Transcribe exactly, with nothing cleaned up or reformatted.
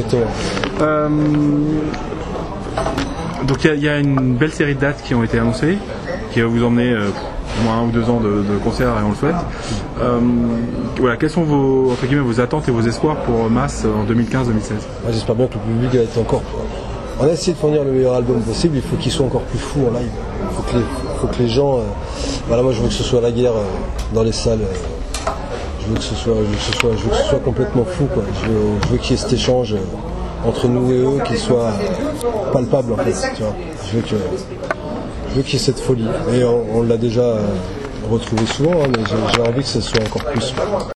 Exactement. Euh, donc il y, y a une belle série de dates qui ont été annoncées, qui va vous emmener euh, au moins un ou deux ans de, de concert, et on le souhaite. Euh, voilà, quelles sont vos, entre guillemets, vos attentes et vos espoirs pour Mass en deux mille quinze deux mille seize? Moi, j'espère bien que le public va être encore... On a essayé de fournir le meilleur album possible, il faut qu'il soit encore plus fou en live. Il faut que les, faut que les gens... Euh, voilà, moi je veux que ce soit la guerre euh, dans les salles. Euh, je veux que ce soit, je veux que ce soit, je veux que ce soit complètement fou, quoi. Je veux, je veux qu'il y ait cet échange euh, entre nous et eux qui soit euh, palpable en fait. Tu vois. Je veux que, je veux qu'il y ait cette folie. Et on, on l'a déjà euh, retrouvé souvent, hein, mais j'ai, j'ai envie que ce soit encore plus. Quoi.